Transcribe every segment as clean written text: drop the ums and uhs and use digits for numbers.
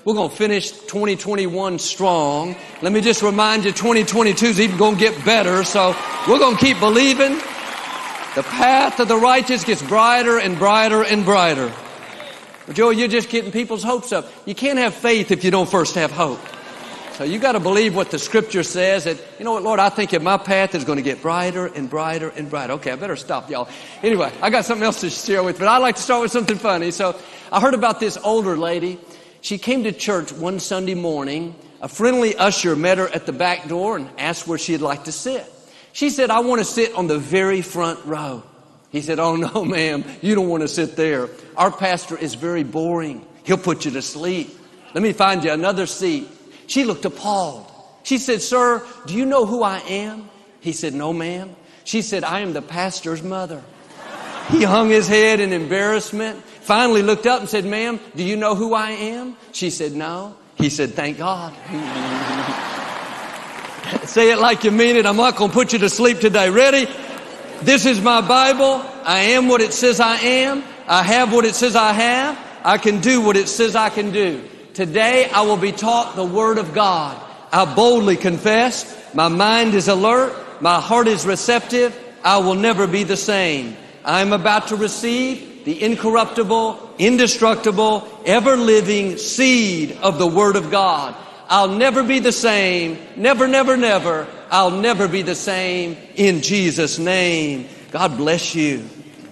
We're going to finish 2021 strong. Let me just remind you, 2022 is even going to get better. So we're going to keep believing. The path of the righteous gets brighter and brighter and brighter. But Joe, you're just getting people's hopes up. You can't have faith if you don't first have hope. So you got to believe what the Scripture says. That, you know what, Lord, I think that my path is going to get brighter and brighter and brighter. Okay, I better stop, y'all. Anyway, I got something else to share with you, but I'd like to start with something funny. So I heard about this older lady. She came to church one Sunday morning. A friendly usher met her at the back door and asked where she'd like to sit. She said, I want to sit on the very front row. He said, oh, no, ma'am, you don't want to sit there. Our pastor is very boring. He'll put you to sleep. Let me find you another seat. She looked appalled. She said, sir, do you know who I am? He said, no, ma'am. She said, I am the pastor's mother. He hung his head in embarrassment, finally looked up and said, ma'am, do you know who I am? She said, no. He said, thank God. Say it like you mean it. I'm not going to put you to sleep today. Ready? This is my Bible. I am what it says I am. I have what it says I have. I can do what it says I can do. Today I will be taught the Word of God. I boldly confess. My mind is alert. My heart is receptive. I will never be the same. I am about to receive the incorruptible, indestructible, ever-living seed of the Word of God. I'll never be the same. Never, never, never. I'll never be the same in Jesus' name. God bless you.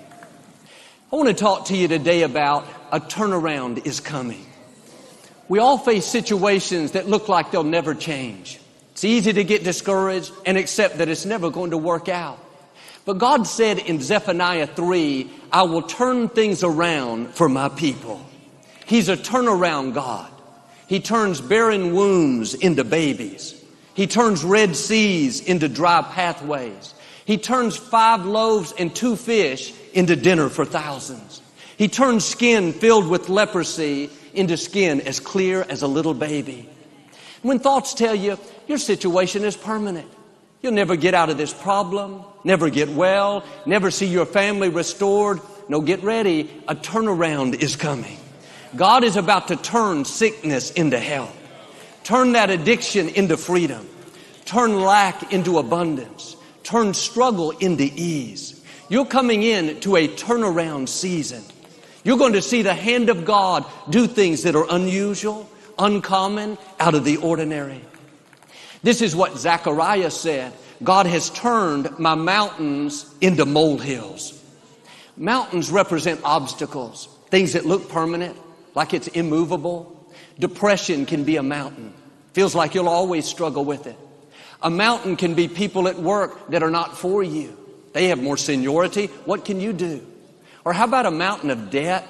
I want to talk to you today about a turnaround is coming. We all face situations that look like they'll never change. It's easy to get discouraged and accept that it's never going to work out. But God said in Zephaniah 3, I will turn things around for my people. He's a turnaround God. He turns barren wombs into babies. He turns red seas into dry pathways. He turns 5 loaves and 2 fish into dinner for thousands. He turns skin filled with leprosy into skin as clear as a little baby. When thoughts tell you your situation is permanent, you'll never get out of this problem, never get well, never see your family restored. No, get ready. A turnaround is coming. God is about to turn sickness into health. Turn that addiction into freedom. Turn lack into abundance. Turn struggle into ease. You're coming in to a turnaround season. You're going to see the hand of God do things that are unusual, uncommon, out of the ordinary. This is what Zechariah said. God has turned my mountains into molehills. Mountains represent obstacles, things that look permanent, like it's immovable. Depression can be a mountain. Feels like you'll always struggle with it. A mountain can be people at work that are not for you. They have more seniority. What can you do? Or how about a mountain of debt,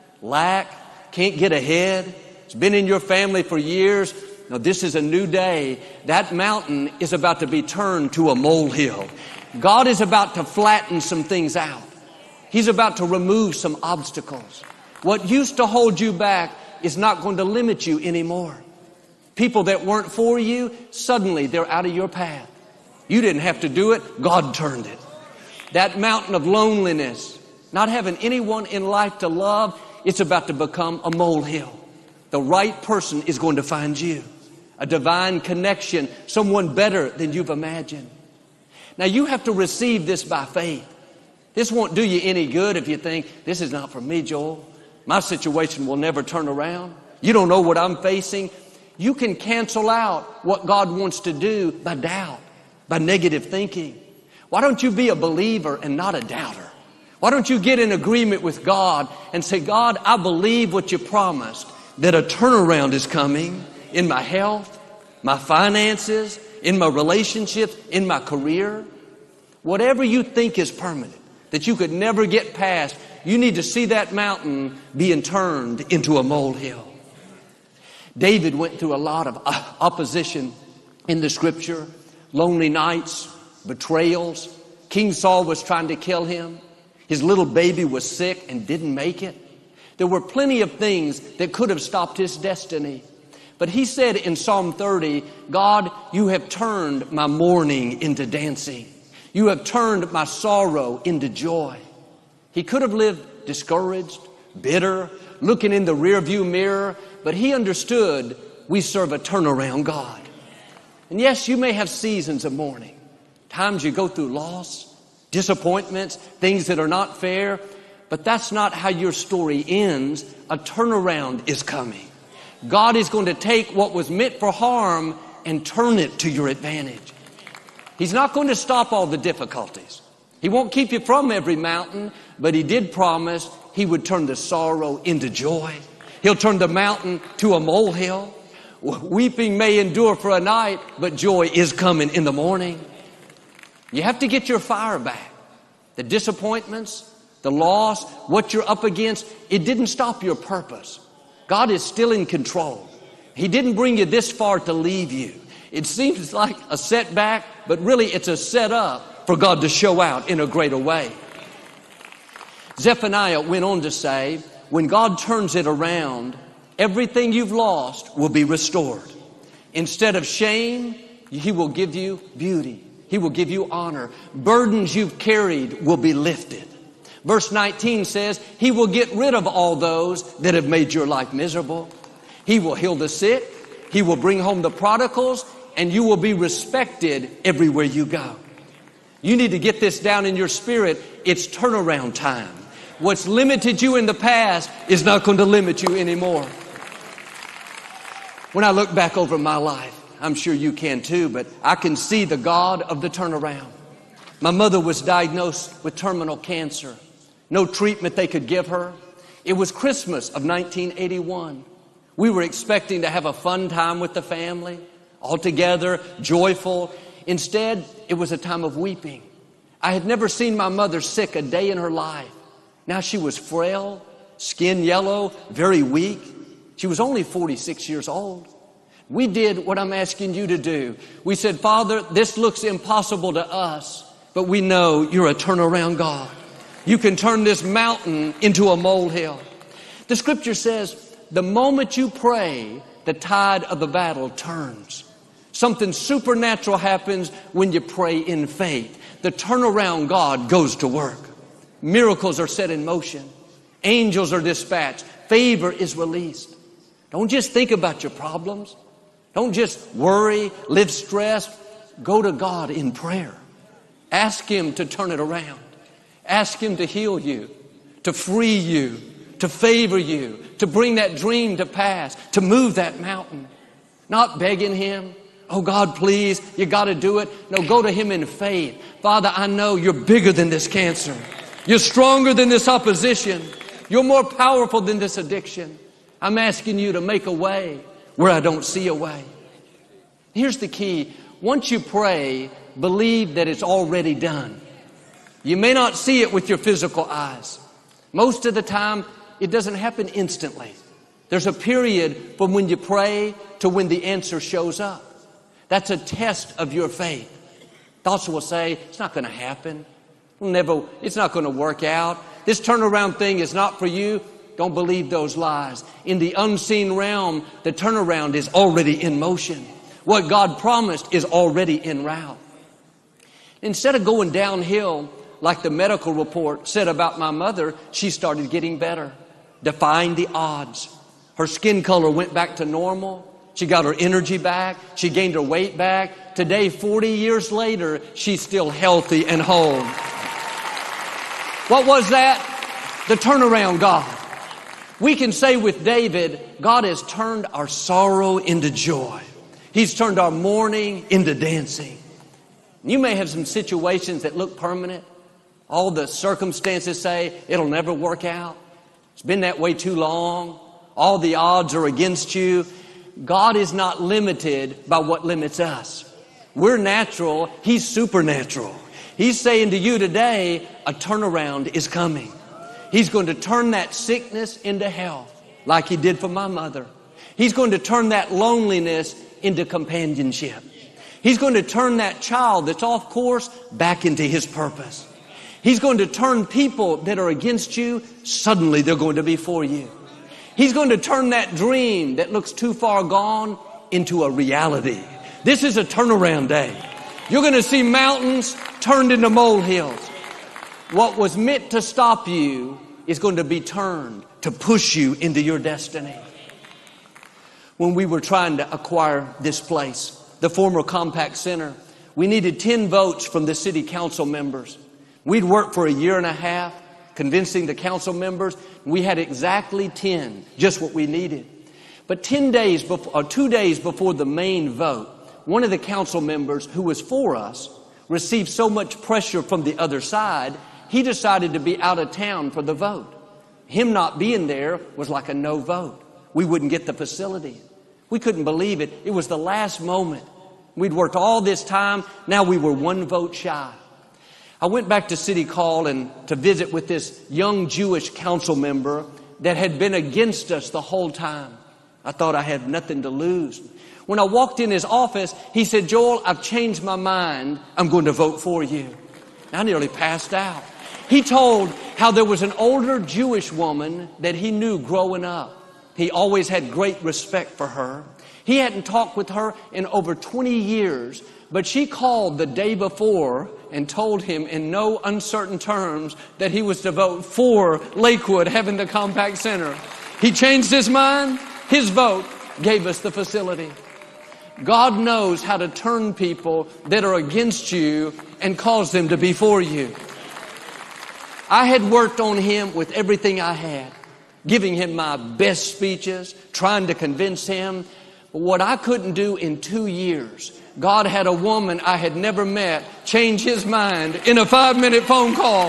lack, can't get ahead? It's been in your family for years. Now this is a new day. That mountain is about to be turned to a molehill. God is about to flatten some things out. He's about to remove some obstacles. What used to hold you back is not going to limit you anymore. People that weren't for you, suddenly they're out of your path. You didn't have to do it. God turned it. That mountain of loneliness, not having anyone in life to love, it's about to become a molehill. The right person is going to find you. A divine connection, someone better than you've imagined. Now you have to receive this by faith. This won't do you any good if you think, this is not for me, Joel. My situation will never turn around. You don't know what I'm facing. You can cancel out what God wants to do by doubt, by negative thinking. Why don't you be a believer and not a doubter? Why don't you get in agreement with God and say, God, I believe what you promised, that a turnaround is coming in my health, my finances, in my relationships, in my career. Whatever you think is permanent, that you could never get past, you need to see that mountain being turned into a molehill. David went through a lot of opposition in the Scripture. Lonely nights, betrayals. King Saul was trying to kill him. His little baby was sick and didn't make it. There were plenty of things that could have stopped his destiny. But he said in Psalm 30, God, you have turned my mourning into dancing. You have turned my sorrow into joy. He could have lived discouraged, bitter, looking in the rearview mirror, but he understood we serve a turnaround God. And yes, you may have seasons of mourning. Times you go through loss, disappointments, things that are not fair, but that's not how your story ends. A turnaround is coming. God is going to take what was meant for harm and turn it to your advantage. He's not going to stop all the difficulties. He won't keep you from every mountain, but he did promise he would turn the sorrow into joy. He'll turn the mountain to a molehill. Weeping may endure for a night, but joy is coming in the morning. You have to get your fire back. The disappointments, the loss, what you're up against, it didn't stop your purpose. God is still in control. He didn't bring you this far to leave you. It seems like a setback, but really it's a setup for God to show out in a greater way. Zephaniah went on to say, when God turns it around, everything you've lost will be restored. Instead of shame, he will give you beauty. He will give you honor. Burdens you've carried will be lifted. Verse 19 says, he will get rid of all those that have made your life miserable. He will heal the sick. He will bring home the prodigals, and you will be respected everywhere you go. You need to get this down in your spirit. It's turnaround time. What's limited you in the past is not going to limit you anymore. When I look back over my life, I'm sure you can too, but I can see the God of the turnaround. My mother was diagnosed with terminal cancer. No treatment they could give her. It was Christmas of 1981. We were expecting to have a fun time with the family, all together, joyful. Instead, it was a time of weeping. I had never seen my mother sick a day in her life. Now she was frail, skin yellow, very weak. She was only 46 years old. We did what I'm asking you to do. We said, Father, this looks impossible to us, but we know you're a turnaround God. You can turn this mountain into a molehill. The scripture says, the moment you pray, the tide of the battle turns. Something supernatural happens when you pray in faith. The turnaround God goes to work. Miracles are set in motion. Angels are dispatched. Favor is released. Don't just think about your problems. Don't just worry, live stressed. Go to God in prayer. Ask Him to turn it around. Ask Him to heal you, to free you, to favor you, to bring that dream to pass, to move that mountain. Not begging Him, oh God, please, you got to do it. No, go to Him in faith. Father, I know you're bigger than this cancer. You're stronger than this opposition. You're more powerful than this addiction. I'm asking you to make a way where I don't see a way. Here's the key. Once you pray, believe that it's already done. You may not see it with your physical eyes. Most of the time, it doesn't happen instantly. There's a period from when you pray to when the answer shows up. That's a test of your faith. Thoughts will say, it's not going to happen. It's not going to work out. This turnaround thing is not for you. Don't believe those lies. In the unseen realm, the turnaround is already in motion. What God promised is already en route. Instead of going downhill, like the medical report said about my mother, she started getting better, defying the odds. Her skin color went back to normal. She got her energy back. She gained her weight back. Today, 40 years later, she's still healthy and whole. What was that? The turnaround God. We can say with David, God has turned our sorrow into joy. He's turned our mourning into dancing. You may have some situations that look permanent. All the circumstances say it'll never work out. It's been that way too long. All the odds are against you. God is not limited by what limits us. We're natural. He's supernatural. He's saying to you today, a turnaround is coming. He's going to turn that sickness into health, like He did for my mother. He's going to turn that loneliness into companionship. He's going to turn that child that's off course back into His purpose. He's going to turn people that are against you, suddenly they're going to be for you. He's going to turn that dream that looks too far gone into a reality. This is a turnaround day. You're going to see mountains turned into molehills. What was meant to stop you is going to be turned to push you into your destiny. when we were trying to acquire this place, the former Compaq Center. We needed 10 votes from the city council members. We'd worked for a year and a half, convincing the council members. We had exactly 10, just what we needed. But 2 days before the main vote, one of the council members who was for us received so much pressure from the other side, he decided to be out of town for the vote. Him not being there was like a no vote. We wouldn't get the facility. We couldn't believe it. It was the last moment. We'd worked all this time. Now we were 1 vote shy. I went back to City Hall and to visit with this young Jewish council member that had been against us the whole time. I thought I had nothing to lose. When I walked in his office, he said, "Joel, I've changed my mind. I'm going to vote for you." I nearly passed out. He told how there was an older Jewish woman that he knew growing up. He always had great respect for her. He hadn't talked with her in over 20 years, but she called the day before and told him in no uncertain terms that he was to vote for Lakewood having the Compaq Center. He changed his mind. His vote gave us the facility. God knows how to turn people that are against you and cause them to be for you. I had worked on him with everything I had, giving him my best speeches, trying to convince him. But what I couldn't do in 2 years, God had a woman I had never met change his mind in a 5-minute phone call.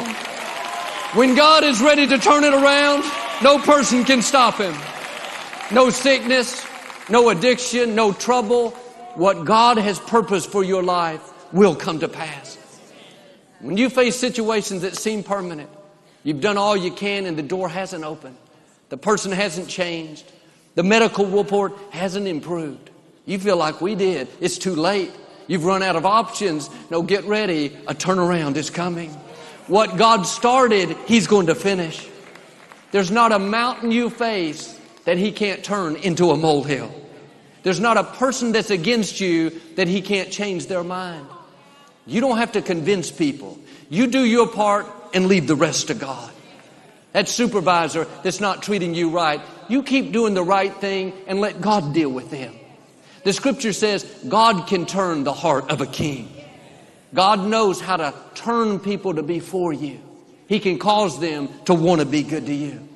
When God is ready to turn it around, no person can stop him. No sickness, no addiction, no trouble. What God has purposed for your life will come to pass. When you face situations that seem permanent, you've done all you can and the door hasn't opened. The person hasn't changed. The medical report hasn't improved. You feel like we did. It's too late. You've run out of options. No, get ready. A turnaround is coming. What God started, He's going to finish. There's not a mountain you face that He can't turn into a molehill. There's not a person that's against you that He can't change their mind. You don't have to convince people. You do your part and leave the rest to God. That supervisor that's not treating you right, you keep doing the right thing and let God deal with them. The scripture says God can turn the heart of a king. God knows how to turn people to be for you. He can cause them to want to be good to you.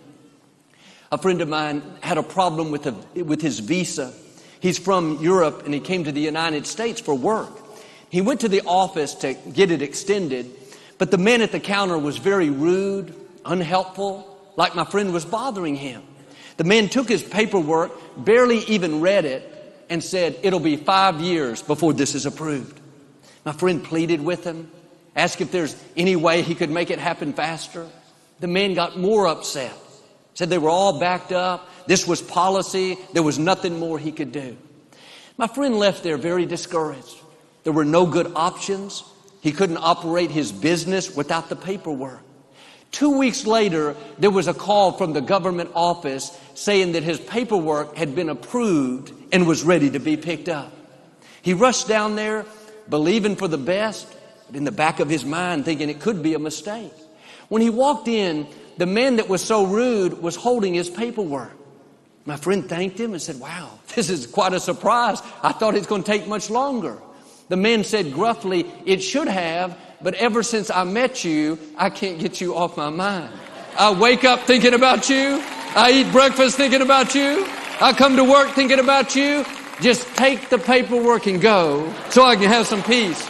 A friend of mine had a problem with his visa. He's from Europe and he came to the United States for work. He went to the office to get it extended, but the man at the counter was very rude, unhelpful, like my friend was bothering him. The man took his paperwork, barely even read it, and said, "It'll be 5 years before this is approved." My friend pleaded with him, asked if there's any way he could make it happen faster. The man got more upset, said they were all backed up. This was policy. There was nothing more he could do. My friend left there very discouraged. There were no good options. He couldn't operate his business without the paperwork. 2 weeks later, there was a call from the government office saying that his paperwork had been approved and was ready to be picked up. He rushed down there, believing for the best, but in the back of his mind thinking it could be a mistake. When he walked in, the man that was so rude was holding his paperwork. My friend thanked him and said, "Wow, this is quite a surprise. I thought it's going to take much longer." The man said gruffly, "It should have, but ever since I met you, I can't get you off my mind. I wake up thinking about you. I eat breakfast thinking about you. I come to work thinking about you. Just take the paperwork and go so I can have some peace."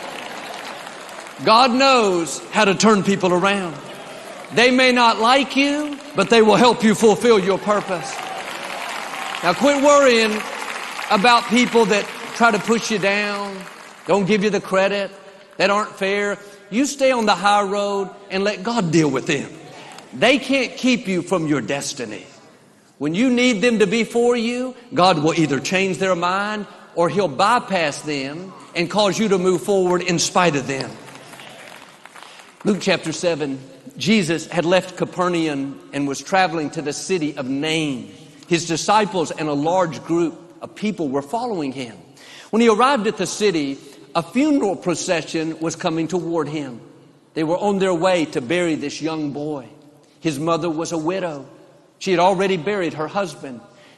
God knows how to turn people around. They may not like you, but they will help you fulfill your purpose. Now quit worrying about people that try to push you down, don't give you the credit, that aren't fair. You stay on the high road and let God deal with them. They can't keep you from your destiny. When you need them to be for you, God will either change their mind or He'll bypass them and cause you to move forward in spite of them. Luke chapter 7, Jesus had left Capernaum and was traveling to the city of Nain. His disciples and a large group of people were following him. When he arrived at the city, a funeral procession was coming toward him. They were on their way to bury this young boy. His mother was a widow. She had already buried her husband.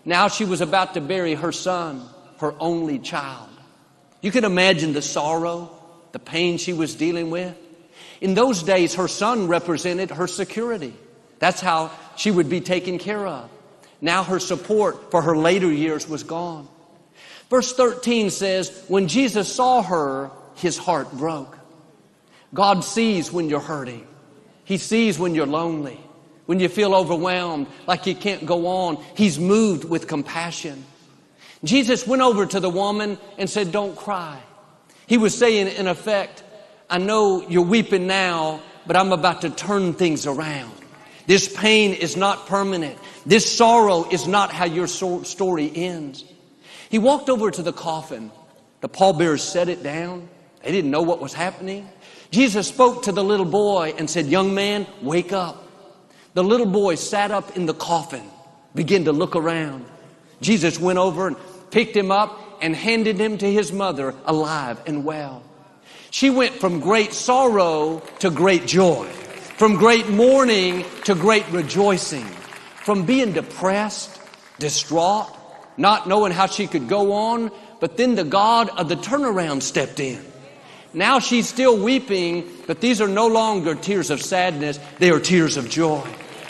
Now she was about to bury her son, her only child. You can imagine the sorrow, the pain she was dealing with. In those days, her son represented her security. That's how she would be taken care of. Now her support for her later years was gone. Verse 13 says, when Jesus saw her, his heart broke. God sees when you're hurting. He sees when you're lonely, when you feel overwhelmed, like you can't go on. He's moved with compassion. Jesus went over to the woman and said, don't cry. He was saying, in effect, I know you're weeping now, but I'm about to turn things around. This pain is not permanent. This sorrow is not how your story ends. He walked over to the coffin. The pallbearers set it down. They didn't know what was happening. Jesus spoke to the little boy and said, young man, wake up. The little boy sat up in the coffin, began to look around. Jesus went over and picked him up and handed him to his mother, alive and well. She went from great sorrow to great joy, from great mourning to great rejoicing, from being depressed, distraught, not knowing how she could go on, but then the God of the turnaround stepped in. Now she's still weeping, but these are no longer tears of sadness, they are tears of joy.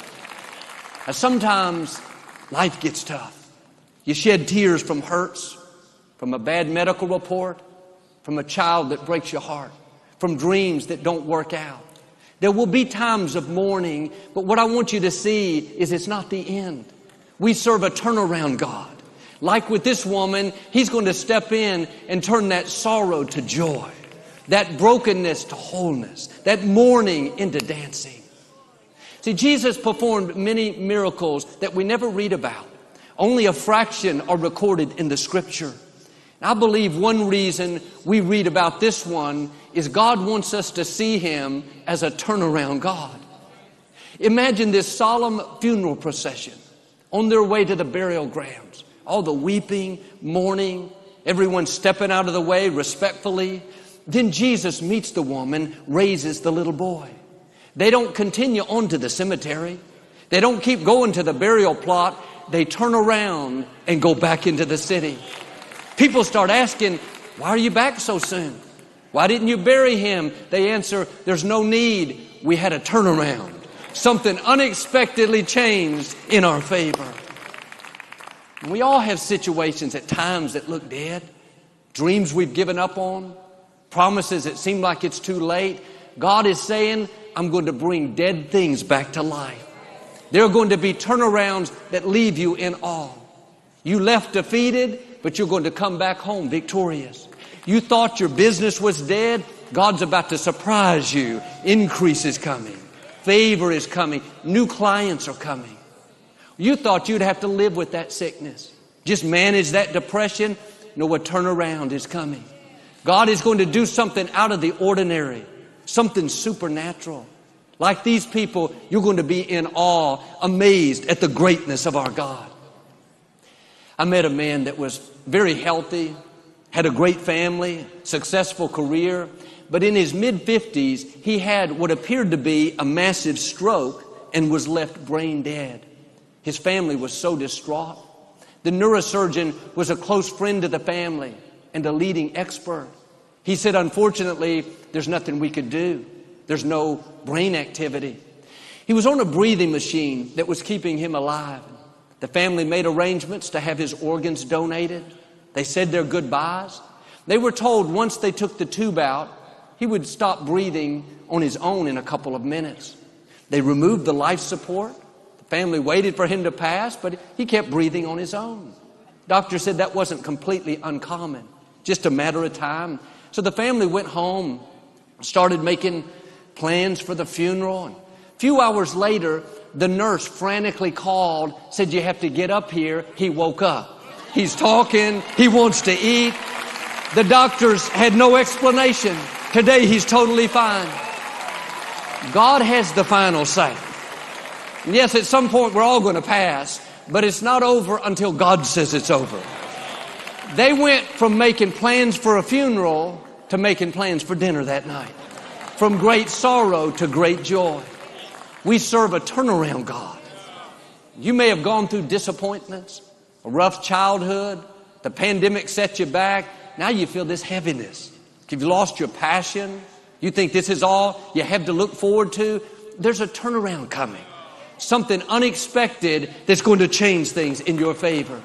Now sometimes life gets tough. You shed tears from hurts, from a bad medical report, from a child that breaks your heart, from dreams that don't work out. There will be times of mourning, but what I want you to see is it's not the end. We serve a turnaround God. Like with this woman, He's going to step in and turn that sorrow to joy, that brokenness to wholeness, that mourning into dancing. See, Jesus performed many miracles that we never read about. Only a fraction are recorded in the Scripture. I believe one reason we read about this one is God wants us to see Him as a turnaround God. Imagine this solemn funeral procession on their way to the burial grounds. All the weeping, mourning, everyone stepping out of the way respectfully. Then Jesus meets the woman, raises the little boy. They don't continue on to the cemetery. They don't keep going to the burial plot. They turn around and go back into the city. People start asking, why are you back so soon? Why didn't you bury him? They answer, there's no need. We had a turnaround. Something unexpectedly changed in our favor. And we all have situations at times that look dead. Dreams we've given up on. Promises that seem like it's too late. God is saying, I'm going to bring dead things back to life. There are going to be turnarounds that leave you in awe. You left defeated, but you're going to come back home victorious. You thought your business was dead. God's about to surprise you. Increase is coming. Favor is coming. New clients are coming. You thought you'd have to live with that sickness. Just manage that depression. No, a turnaround is coming. God is going to do something out of the ordinary. Something supernatural. Like these people, you're going to be in awe, amazed at the greatness of our God. I met a man that was very healthy, had a great family, successful career, but in his mid-50s, he had what appeared to be a massive stroke and was left brain dead. His family was so distraught. The neurosurgeon was a close friend to the family and a leading expert. He said, unfortunately, there's nothing we could do. There's no brain activity. He was on a breathing machine that was keeping him alive. The family made arrangements to have his organs donated. They said their goodbyes. They were told once they took the tube out, he would stop breathing on his own in a couple of minutes. They removed the life support. The family waited for him to pass, but he kept breathing on his own. Doctor said that wasn't completely uncommon, just a matter of time. So the family went home, started making plans for the funeral. And a few hours later, the nurse frantically called, said, you have to get up here. He woke up. He's talking. He wants to eat. The doctors had no explanation. Today, he's totally fine. God has the final say. And yes, at some point, we're all going to pass, but it's not over until God says it's over. They went from making plans for a funeral to making plans for dinner that night. From great sorrow to great joy. We serve a turnaround God. You may have gone through disappointments a rough childhood, the pandemic set you back. Now you feel this heaviness. You've lost your passion. You think this is all you have to look forward to. There's a turnaround coming. Something unexpected that's going to change things in your favor.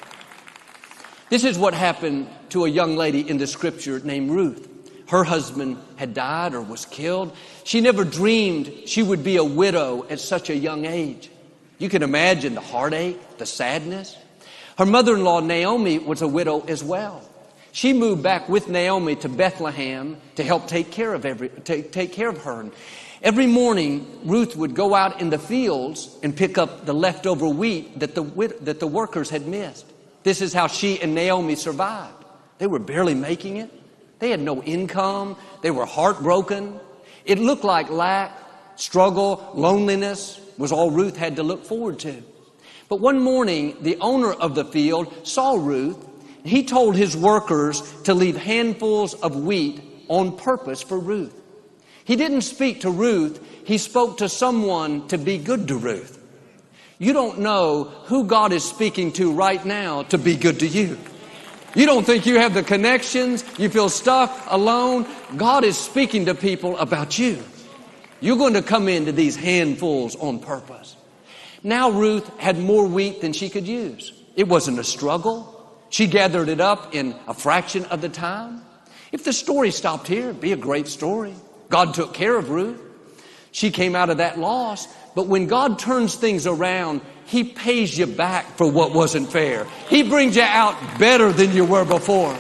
This is what happened to a young lady in the scripture named Ruth. Her husband had died or was killed. She never dreamed she would be a widow at such a young age. You can imagine the heartache, the sadness. Her mother-in-law, Naomi, was a widow as well. She moved back with Naomi to Bethlehem to help take care of her. Every morning, Ruth would go out in the fields and pick up the leftover wheat that the workers had missed. This is how she and Naomi survived. They were barely making it. They had no income. They were heartbroken. It looked like lack, struggle, loneliness was all Ruth had to look forward to. But one morning, the owner of the field saw Ruth. He told his workers to leave handfuls of wheat on purpose for Ruth. He didn't speak to Ruth. He spoke to someone to be good to Ruth. You don't know who God is speaking to right now to be good to you. You don't think you have the connections. You feel stuck, alone. God is speaking to people about you. You're going to come into these handfuls on purpose. Now Ruth had more wheat than she could use. It wasn't a struggle. She gathered it up in a fraction of the time. If the story stopped here, it'd be a great story. God took care of Ruth. She came out of that loss. But when God turns things around, He pays you back for what wasn't fair. He brings you out better than you were before.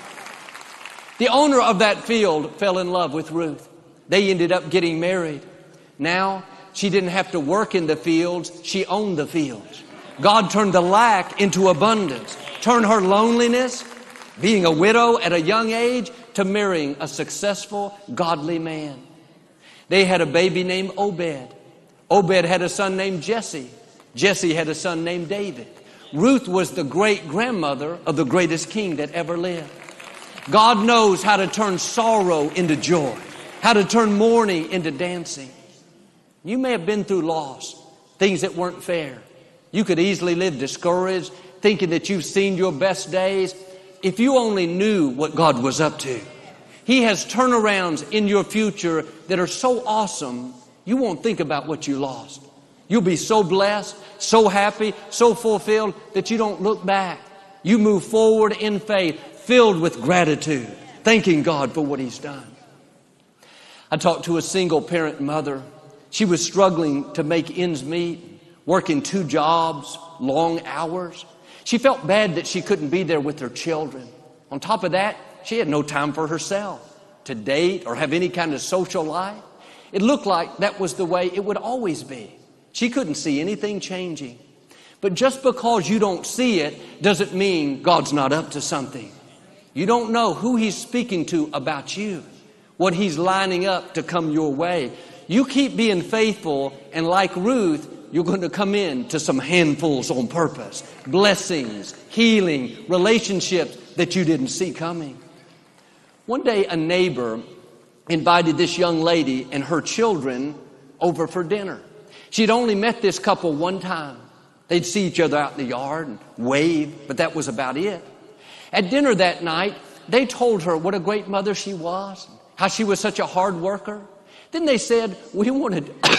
The owner of that field fell in love with Ruth. They ended up getting married. Now, she didn't have to work in the fields. She owned the fields. God turned the lack into abundance. Turned her loneliness, being a widow at a young age, to marrying a successful, godly man. They had a baby named Obed. Obed had a son named Jesse. Jesse had a son named David. Ruth was the great-grandmother of the greatest king that ever lived. God knows how to turn sorrow into joy, how to turn mourning into dancing. You may have been through loss, things that weren't fair. You could easily live discouraged, thinking that you've seen your best days. If you only knew what God was up to. He has turnarounds in your future that are so awesome, you won't think about what you lost. You'll be so blessed, so happy, so fulfilled that you don't look back. You move forward in faith, filled with gratitude, thanking God for what He's done. I talked to a single parent mother. She was struggling to make ends meet, working 2 jobs, long hours. She felt bad that she couldn't be there with her children. On top of that, she had no time for herself to date or have any kind of social life. It looked like that was the way it would always be. She couldn't see anything changing. But just because you don't see it doesn't mean God's not up to something. You don't know who He's speaking to about you, what He's lining up to come your way. You keep being faithful, and like Ruth, you're going to come into some handfuls on purpose. Blessings, healing, relationships that you didn't see coming. One day a neighbor invited this young lady and her children over for dinner. She'd only met this couple one time. They'd see each other out in the yard and wave, but that was about it. At dinner that night, they told her what a great mother she was, how she was such a hard worker. Then they said, we want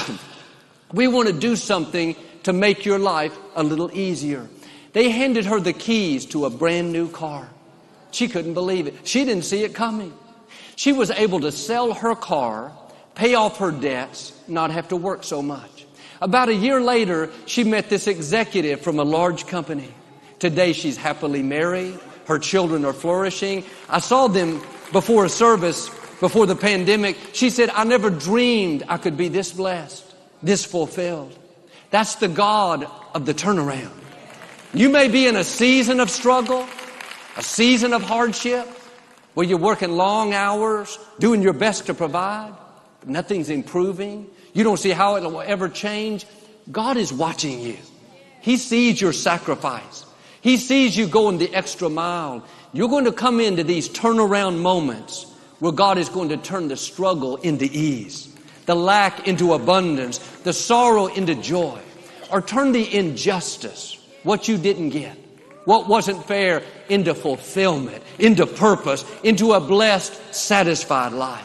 to do something to make your life a little easier. They handed her the keys to a brand new car. She couldn't believe it. She didn't see it coming. She was able to sell her car, pay off her debts, not have to work so much. About a year later, she met this executive from a large company. Today, she's happily married. Her children are flourishing. I saw them before a service, before the pandemic. She said, I never dreamed I could be this blessed, this fulfilled. That's the God of the turnaround. You may be in a season of struggle, a season of hardship, where you're working long hours, doing your best to provide, but nothing's improving. You don't see how it will ever change. God is watching you. He sees your sacrifice. He sees you going the extra mile. You're going to come into these turnaround moments where God is going to turn the struggle into ease, the lack into abundance, the sorrow into joy, or turn the injustice, what you didn't get, what wasn't fair into fulfillment, into purpose, into a blessed, satisfied life.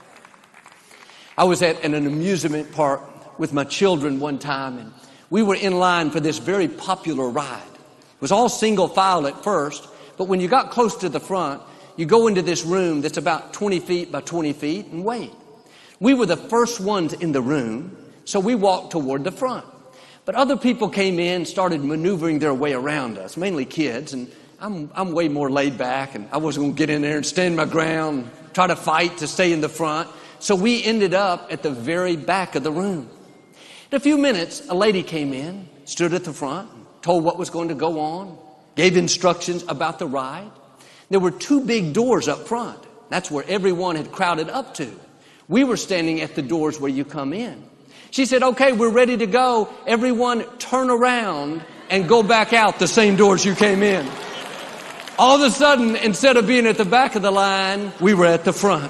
I was at an amusement park with my children one time, and we were in line for this very popular ride. It was all single file at first, but when you got close to the front, you go into this room that's about 20 feet by 20 feet and wait. We were the first ones in the room, so we walked toward the front. But other people came in, started maneuvering their way around us, mainly kids, and I'm way more laid back, and I wasn't going to get in there and stand my ground, try to fight to stay in the front. So we ended up at the very back of the room. In a few minutes, a lady came in, stood at the front, told what was going to go on, gave instructions about the ride. There were two big doors up front. That's where everyone had crowded up to. We were standing at the doors where you come in. She said, okay, we're ready to go. Everyone turn around and go back out the same doors you came in. All of a sudden, instead of being at the back of the line, we were at the front.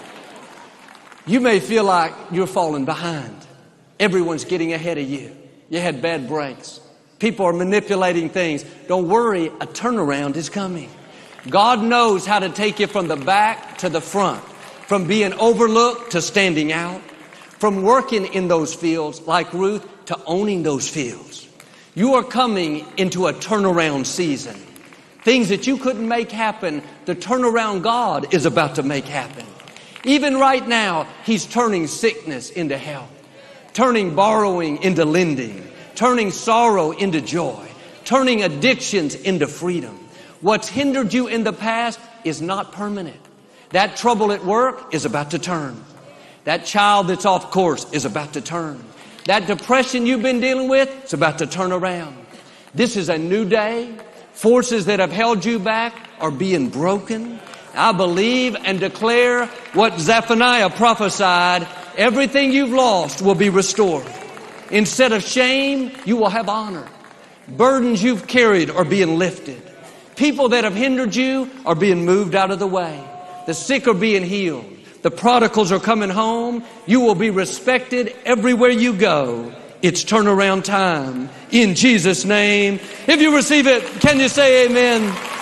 You may feel like you're falling behind. Everyone's getting ahead of you. You had bad breaks. People are manipulating things. Don't worry, a turnaround is coming. God knows how to take you from the back to the front, from being overlooked to standing out, from working in those fields like Ruth to owning those fields. You are coming into a turnaround season. Things that you couldn't make happen, the turnaround God is about to make happen. Even right now, He's turning sickness into health, turning borrowing into lending, turning sorrow into joy, turning addictions into freedom. What's hindered you in the past is not permanent. That trouble at work is about to turn. That child that's off course is about to turn. That depression you've been dealing with is about to turn around. This is a new day. Forces that have held you back are being broken. I believe and declare what Zephaniah prophesied. Everything you've lost will be restored. Instead of shame, you will have honor. Burdens you've carried are being lifted. People that have hindered you are being moved out of the way. The sick are being healed. The prodigals are coming home. You will be respected everywhere you go. It's turnaround time in Jesus' name. If you receive it, can you say amen?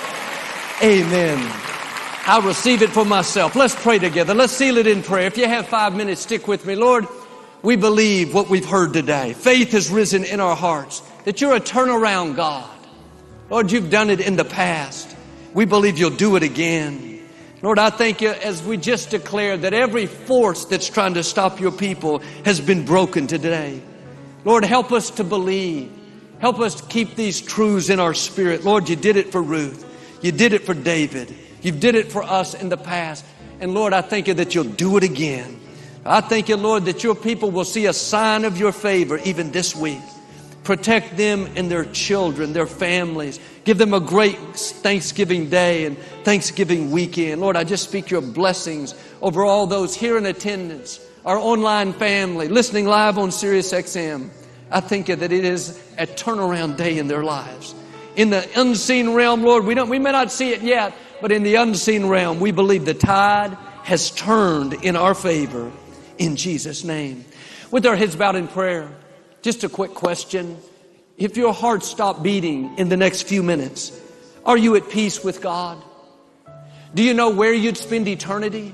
Amen. I receive it for myself. Let's pray together. Let's seal it in prayer. If you have 5 minutes, stick with me. Lord, we believe what we've heard today. Faith has risen in our hearts that you're a turnaround God. Lord, you've done it in the past. We believe you'll do it again. Lord, I thank you as we just declared that every force that's trying to stop your people has been broken today. Lord, help us to believe. Help us to keep these truths in our spirit. Lord, you did it for Ruth. You did it for David. You did it for us in the past. And Lord, I thank you that you'll do it again. I thank you, Lord, that your people will see a sign of your favor even this week. Protect them and their children, their families. Give them a great Thanksgiving day and Thanksgiving weekend. Lord, I just speak your blessings over all those here in attendance, our online family, listening live on Sirius XM. I thank you that it is a turnaround day in their lives. In the unseen realm, Lord, we may not see it yet, but in the unseen realm, we believe the tide has turned in our favor in Jesus' name. With our heads bowed in prayer, just a quick question. If your heart stopped beating in the next few minutes, are you at peace with God? Do you know where you'd spend eternity?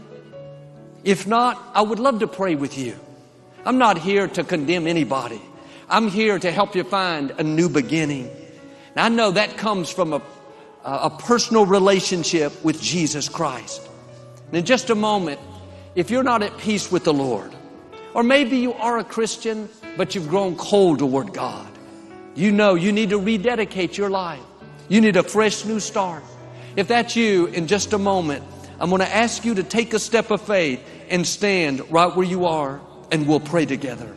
If not, I would love to pray with you. I'm not here to condemn anybody. I'm here to help you find a new beginning. And I know that comes from a personal relationship with Jesus Christ. And in just a moment, if you're not at peace with the Lord, or maybe you are a Christian, but you've grown cold toward God, you know you need to rededicate your life. You need a fresh new start. If that's you, in just a moment, I'm going to ask you to take a step of faith and stand right where you are, and we'll pray together.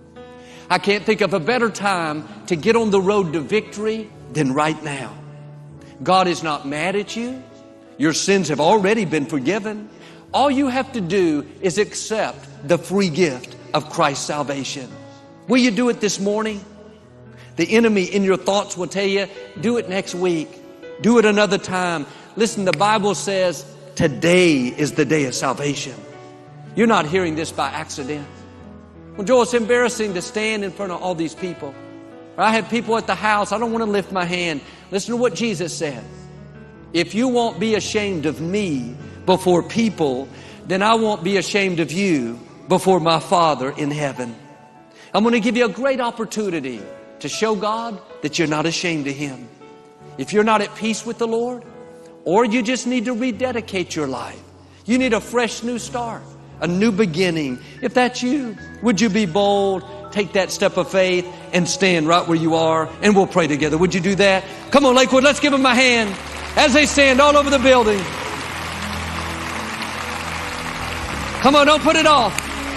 I can't think of a better time to get on the road to victory than right now. God is not mad at you. Your sins have already been forgiven. All you have to do is accept the free gift of Christ's salvation. Will you do it this morning? The enemy in your thoughts will tell you, do it next week. Do it another time. Listen, the Bible says today is the day of salvation. You're not hearing this by accident. Well, Joel, it's embarrassing to stand in front of all these people. Or I have people at the house, I don't want to lift my hand. Listen to what Jesus said. If you won't be ashamed of me before people, then I won't be ashamed of you before my Father in heaven. I'm going to give you a great opportunity to show God that you're not ashamed of Him. If you're not at peace with the Lord, or you just need to rededicate your life, you need a fresh new start, a new beginning. If that's you, would you be bold, take that step of faith, and stand right where you are, and we'll pray together. Would you do that? Come on, Lakewood, let's give them a hand as they stand all over the building. Come on, don't put it off.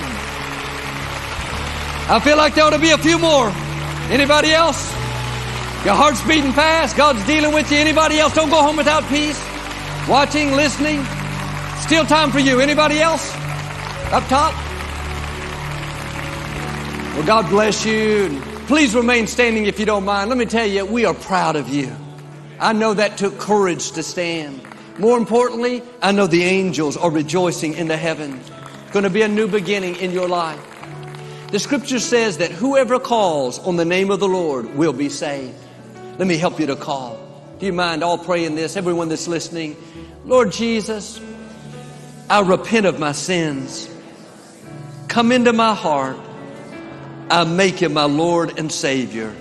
I feel like there ought to be a few more. Anybody else? Your heart's beating fast. God's dealing with you. Anybody else? Don't go home without peace. Watching, listening. Still time for you. Anybody else? Up top? Well, God bless you. Please remain standing if you don't mind. Let me tell you, we are proud of you. I know that took courage to stand. More importantly, I know the angels are rejoicing in the heavens. It's going to be a new beginning in your life. The scripture says that whoever calls on the name of the Lord will be saved. Let me help you to call. Do you mind all praying this? Everyone that's listening. Lord Jesus, I repent of my sins. Come into my heart. I make you my Lord and Savior.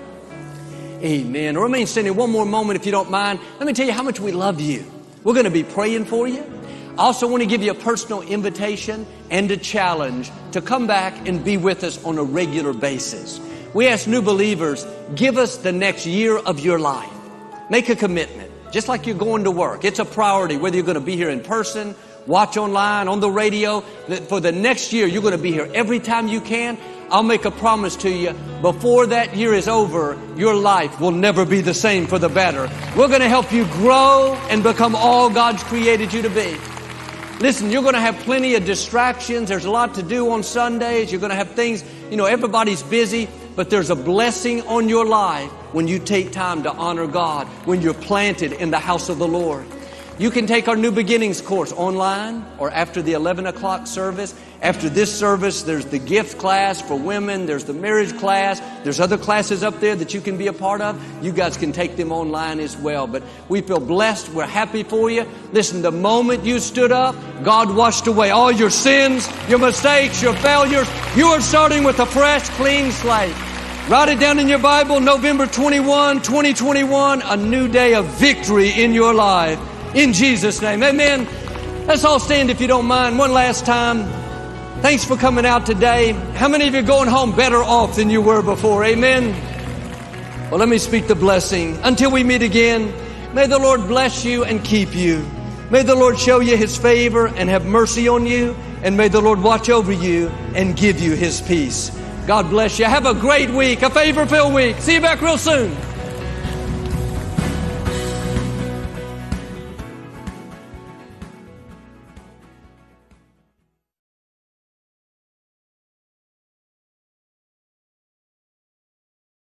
Amen. Remain standing one more moment if you don't mind. Let me tell you how much we love you. We're going to be praying for you. I also want to give you a personal invitation and a challenge to come back and be with us on a regular basis. We ask new believers, give us the next year of your life. Make a commitment, just like you're going to work. It's a priority, whether you're going to be here in person, watch online, on the radio. For the next year, you're going to be here every time you can. I'll make a promise to you, before that year is over, your life will never be the same for the better. We're going to help you grow and become all God's created you to be. Listen, you're going to have plenty of distractions. There's a lot to do on Sundays. You're going to have things, everybody's busy, but there's a blessing on your life when you take time to honor God, when you're planted in the house of the Lord. You can take our New Beginnings course online or after the 11 o'clock service. After this service, there's the gift class for women. There's the marriage class. There's other classes up there that you can be a part of. You guys can take them online as well. But we feel blessed. We're happy for you. Listen, the moment you stood up, God washed away all your sins, your mistakes, your failures. You are starting with a fresh, clean slate. Write it down in your Bible, November 21, 2021, a new day of victory in your life. In Jesus' name, amen. Let's all stand if you don't mind. One last time. Thanks for coming out today. How many of you are going home better off than you were before? Amen. Well, let me speak the blessing. Until we meet again, may the Lord bless you and keep you. May the Lord show you His favor and have mercy on you. And may the Lord watch over you and give you His peace. God bless you. Have a great week, a favor-filled week. See you back real soon.